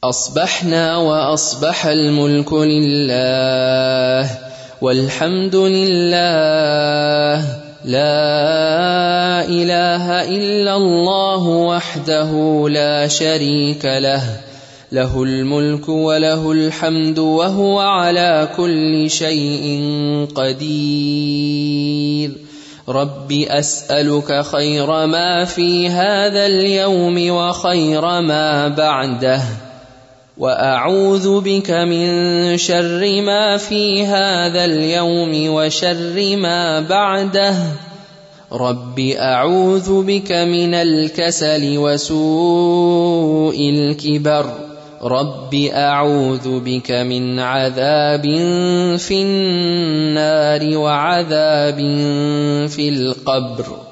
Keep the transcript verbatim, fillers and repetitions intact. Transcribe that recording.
أصبحنا وأصبح الملك لله والحمد لله لا إله إلا الله وحده لا شريك له له الملك وله الحمد وهو على كل شيء قدير. رب أسألك خير ما في هذا اليوم وخير ما بعده، وأعوذ بك من شر ما في هذا اليوم وشر ما بعده. رب أعوذ بك من الكسل وسوء الكبر. رب أعوذ بك من عذاب في النار وعذاب في القبر.